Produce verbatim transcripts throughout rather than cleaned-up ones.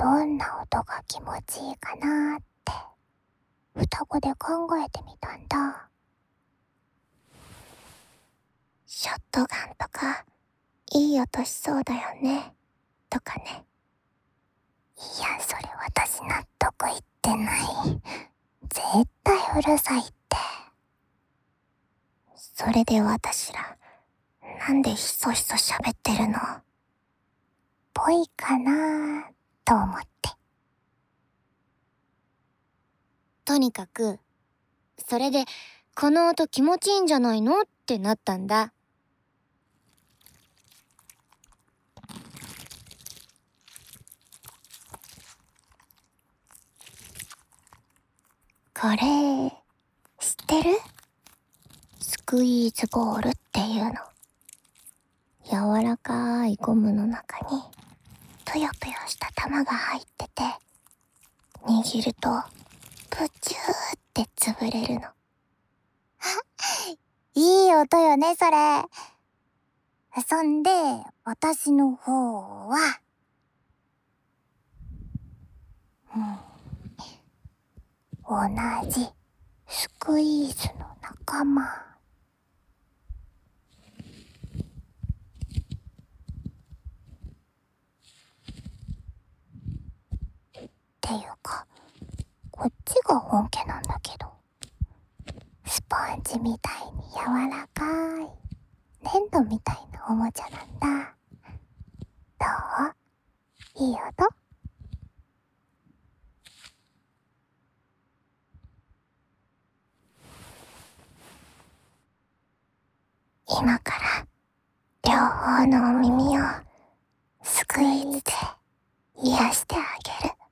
どんな音が気持ちいいかなーって双子で考えてみたんだ。ショットガンとかいい音しそうだよねとかね。いや、それ私納得いってない。絶対うるさいって。それで私らなんでひそひそ喋ってるの？ぽいかなーと思って。 とにかくそれでこの音気持ちいいんじゃないのってなったんだ。 これ知ってる？スクイーズボールっていうの。柔らかいゴムの中にぷよぷよした玉が入ってて、握るとプチューって潰れるの。いい音よね、それ。そんで私の方は、うん、同じスクイーズの仲間。っていうか、こっちが本家なんだけど、スポンジみたいに柔らかい粘土みたいなおもちゃなんだ。どう？いい音？今から両方のお耳をスクイーズで癒してあげる。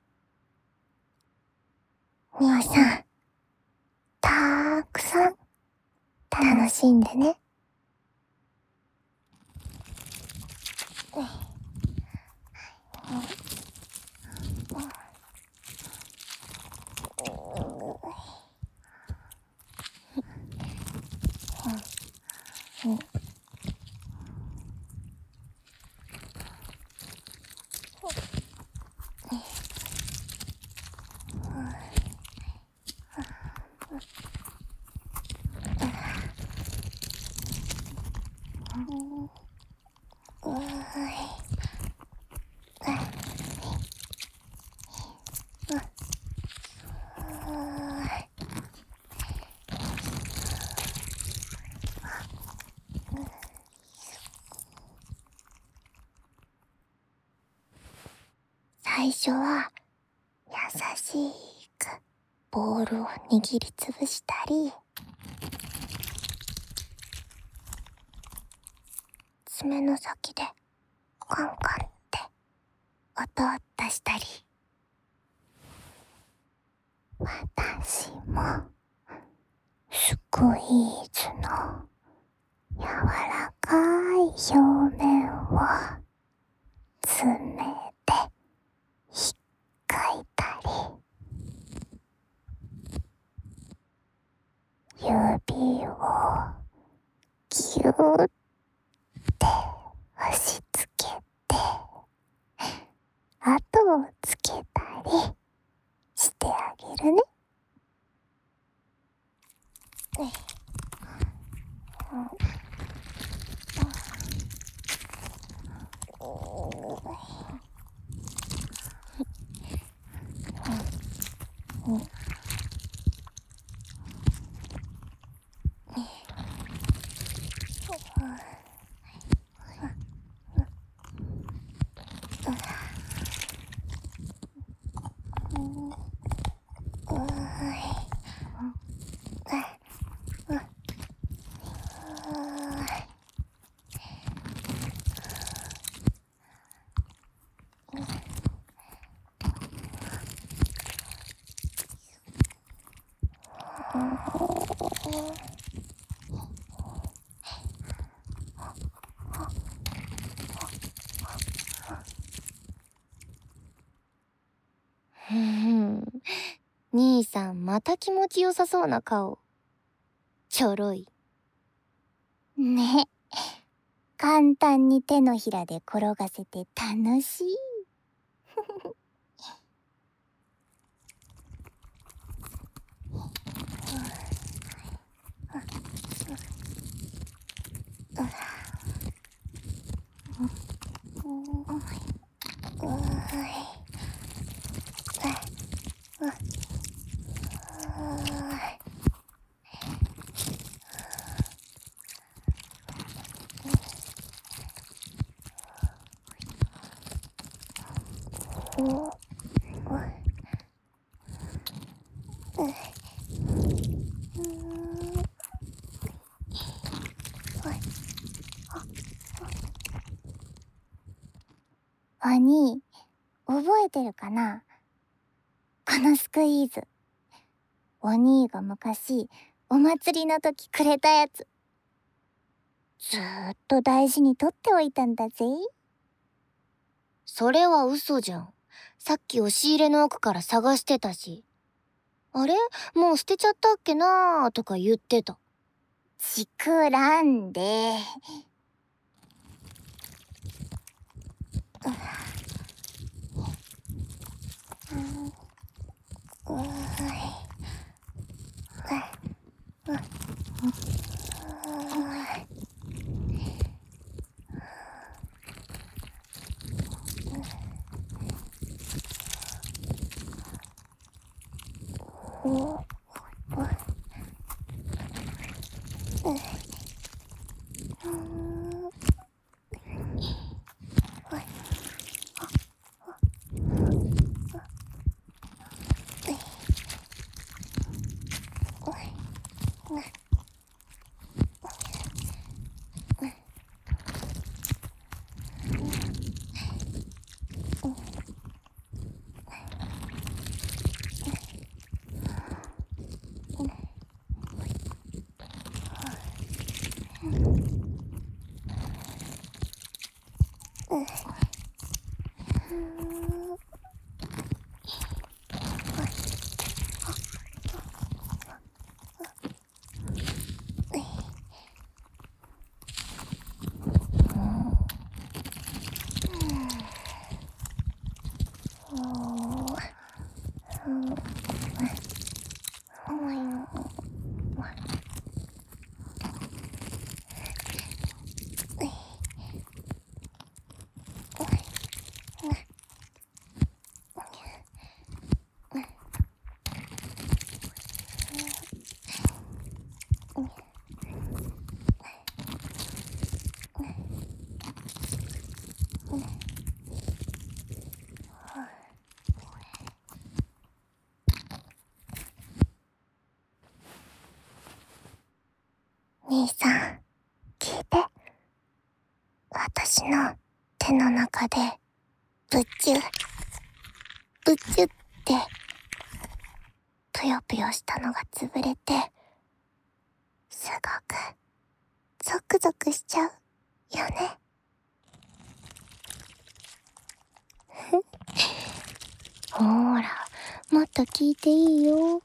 兄さん、たーくさん楽しんでね。最初は優しくボールを握りつぶしたり、爪の先でカンカンって音を出したり、私もスクイーズの柔らかい表面を爪でひっかいたり、指をギューって押し付けて後をつけたりしてあげるね。 ふん、兄さんまた気持ちよさそうな顔。ちょろい。 ね。簡単に手のひらで転がせて楽しい。 お兄、覚えてるかな？このスクイーズ。お兄が昔お祭りの時くれたやつ。ずーっと大事に取っておいたんだぜ。 それは嘘じゃん。さっき押し入れの奥から探してたし。あれ？もう捨てちゃったっけなーとか言ってた。 ちくらんで。兄さん、聞いて。私の手の中で、ぶっちゅ、ぶっちゅって、ぷよぷよしたのが潰れて、すごく、ゾクゾクしちゃう、よね。ほーら、もっと聞いていいよ。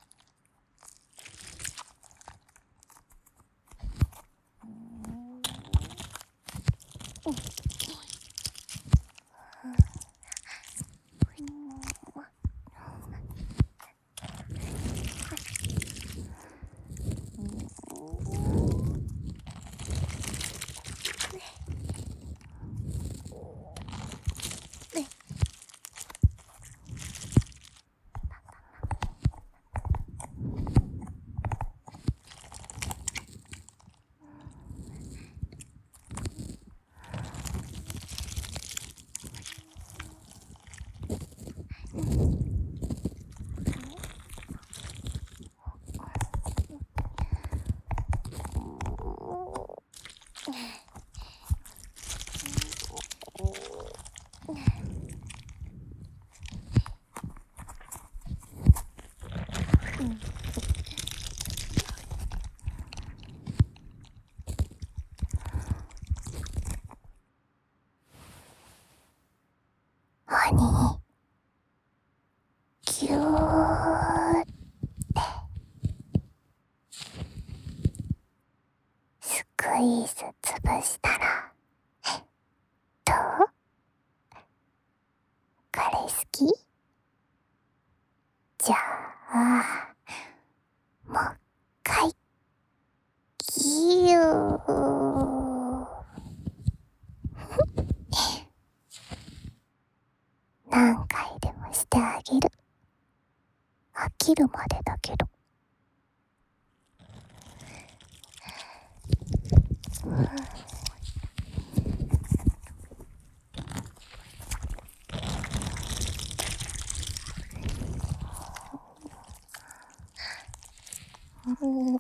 兄、ぎゅーって、スクイーズ潰したら、どう？彼好き？じゃあ、もう一回、 ぎゅー。何回でもしてあげる。飽きるまでだけど。うん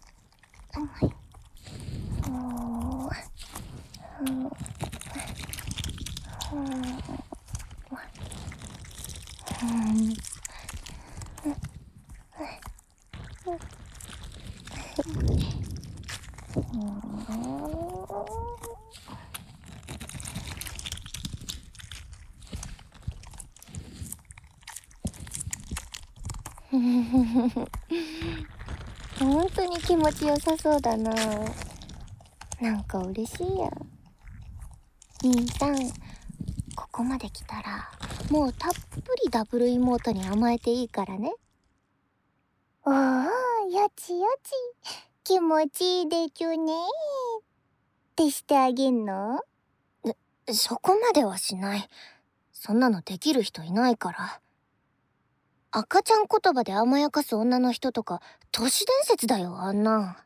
本当に気持ちよさそうだな。なんか嬉しいや。兄さん、ここまで来たらもうたっぷりダブル妹に甘えていいからね。おお、よちよち、気持ちいいでちゅねってしてあげんの？ そこまではしない。そんなのできる人いないから。赤ちゃん言葉で甘やかす女の人とか都市伝説だよ、あんな。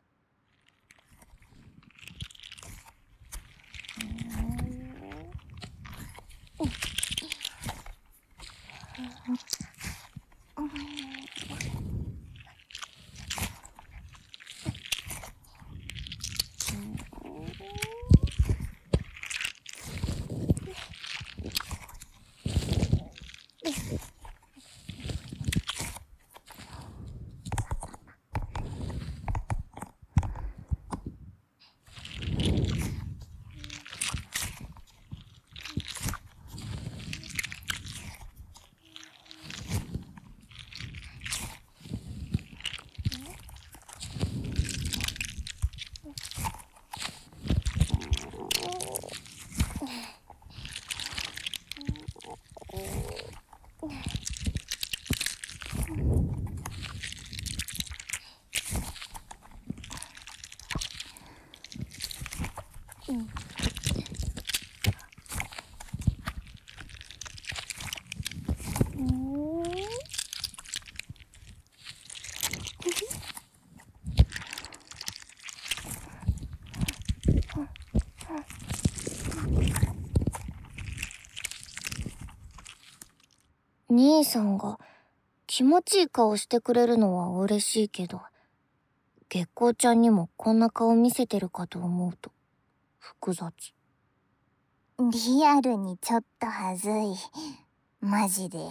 兄さんが気持ちいい顔してくれるのは嬉しいけど、月光ちゃんにもこんな顔見せてるかと思うと複雑。 リアルにちょっとはずい。マジで。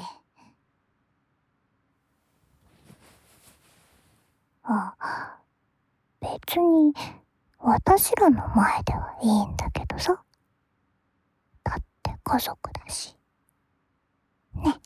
あ、別に私らの前ではいいんだけどさ。だって家族だし。ね。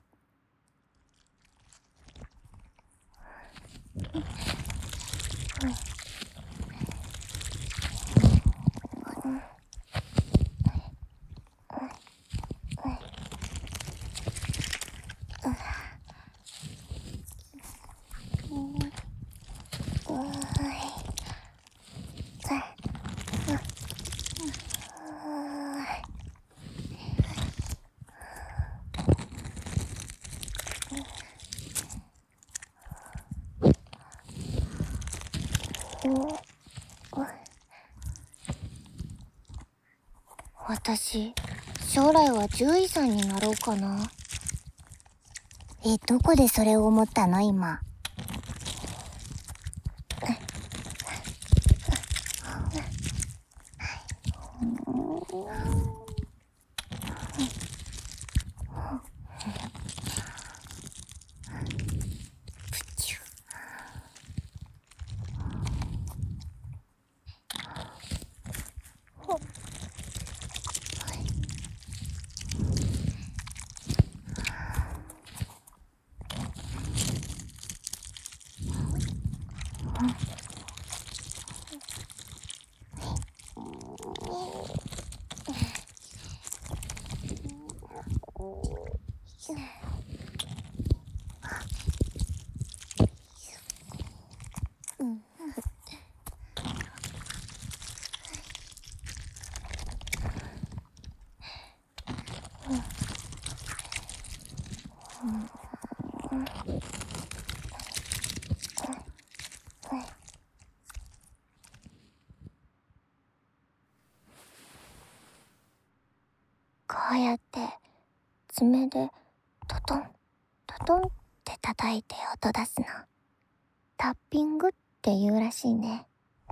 私、将来は獣医さんになろうかな。 え、どこでそれを思ったの今？ うやって爪でトトントトンって叩いて音出すのタッピングって言うらしいね。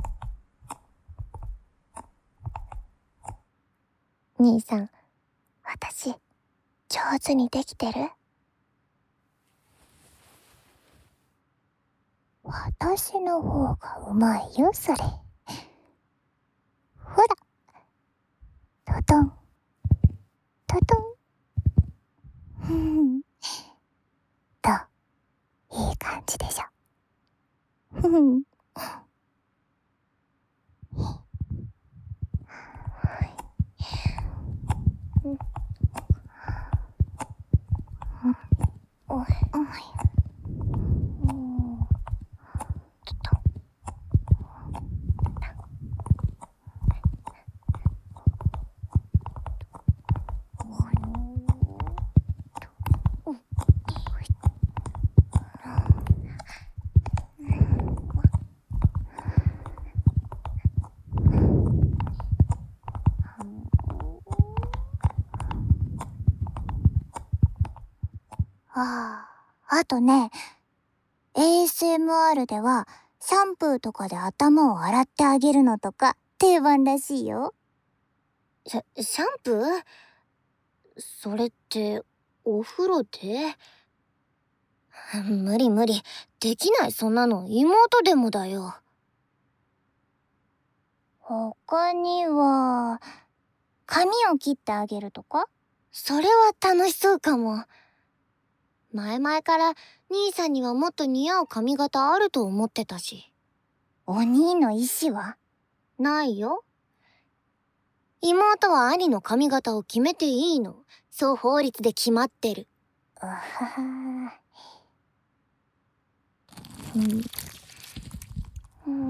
兄さん、私上手にできてる？私の方がうまいよ、それ。ほら、トトントトン。ふん、どう？いい感じでしょ。ふふん。おい、おい。ああ、あとね、エーエスエムアール ではシャンプーとかで頭を洗ってあげるのとか定番らしいよ。 シャ、シャンプー？それってお風呂で？無理無理、できない、そんなの妹でもだよ。 他には髪を切ってあげるとか？ それは楽しそうかも。前々から兄さんにはもっと似合う髪型あると思ってたし。 お兄の意思は？ ないよ。妹は兄の髪型を決めていいの。そう法律で決まってる。 うはは。うん。うん。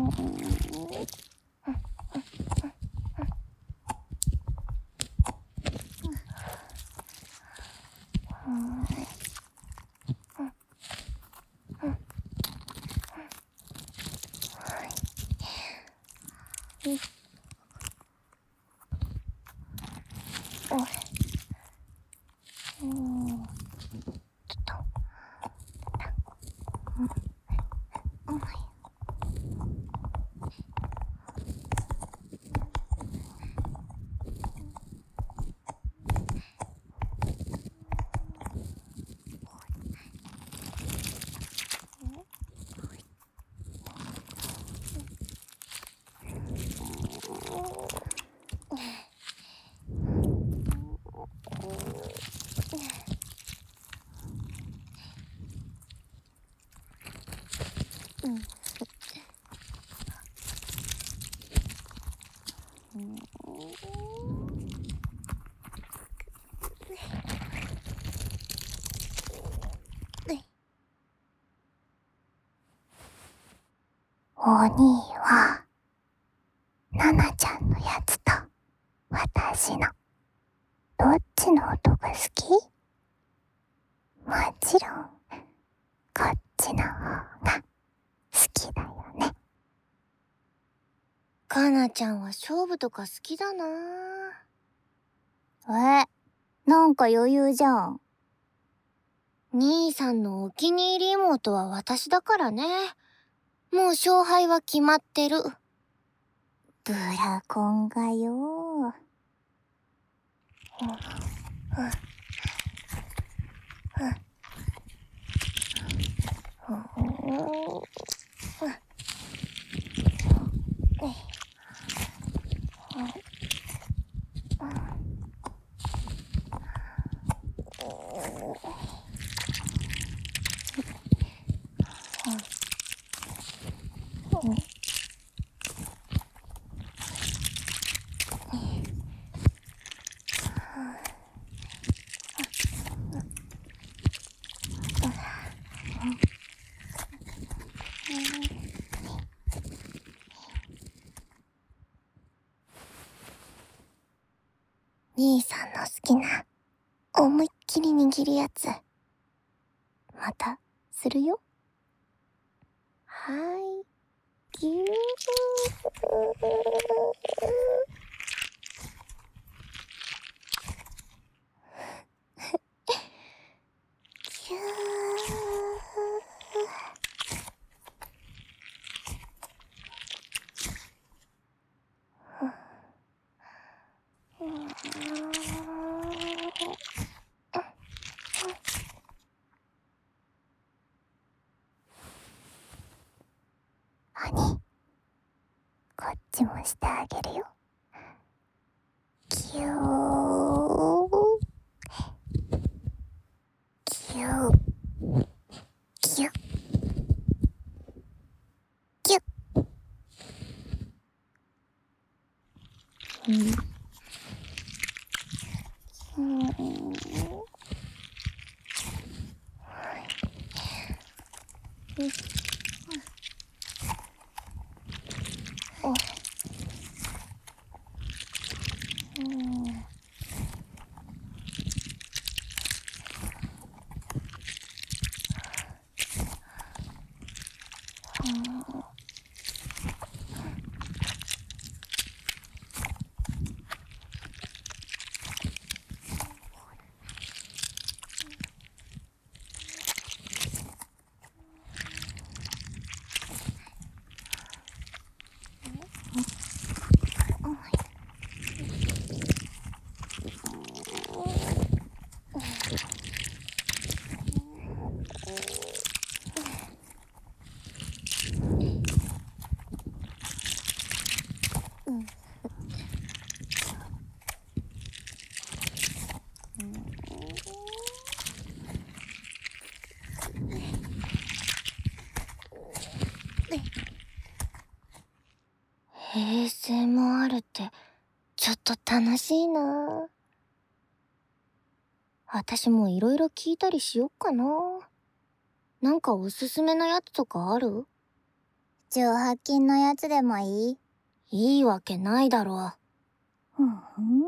お兄はナナちゃんのやつと私のどっちの音が好き？もちろんこっちの方が好きだよね。 かなちゃんは勝負とか好きだな。 え、なんか余裕じゃん。 兄さんのお気に入り妹は私だからね。もう勝敗は決まってる。 ブラコンがよ。兄さんの好きな思いっきり握るやつまたするよ。はーい、ぎゅー。 兄、こっちもしてあげるよ。キューキューキュッキュッ。うん、うん、お、うん。平成もあるってちょっと楽しいな。私もいろいろ聞いたりしよっかな。なんかおすすめのやつとかある？ 上発金のやつでもいい？ いいわけないだろう。うんふん。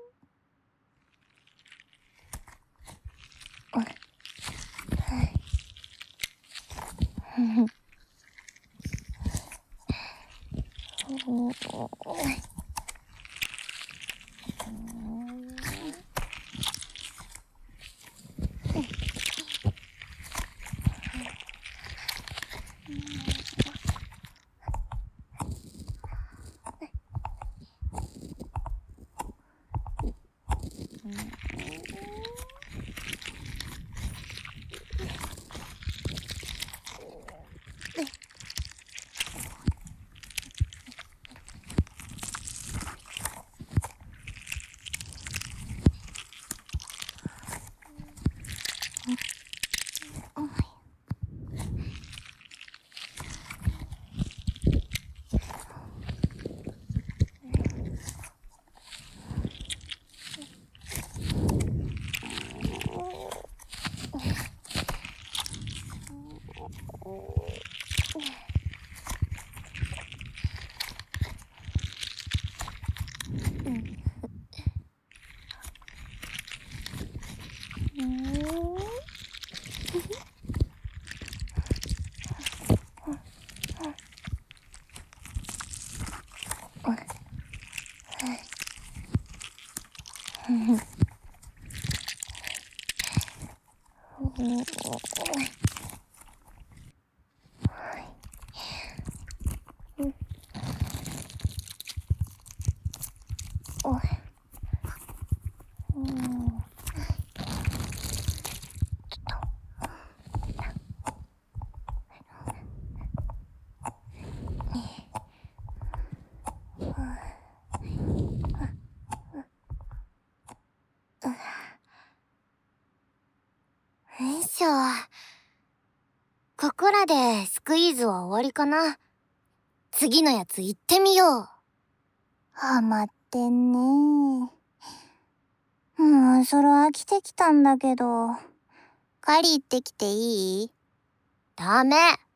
よいしょ。ここらでスクイーズは終わりかな。次のやつ行ってみよう。 ハマってんね。もうそろ飽きてきたんだけど。狩り行ってきていい？ ダメ。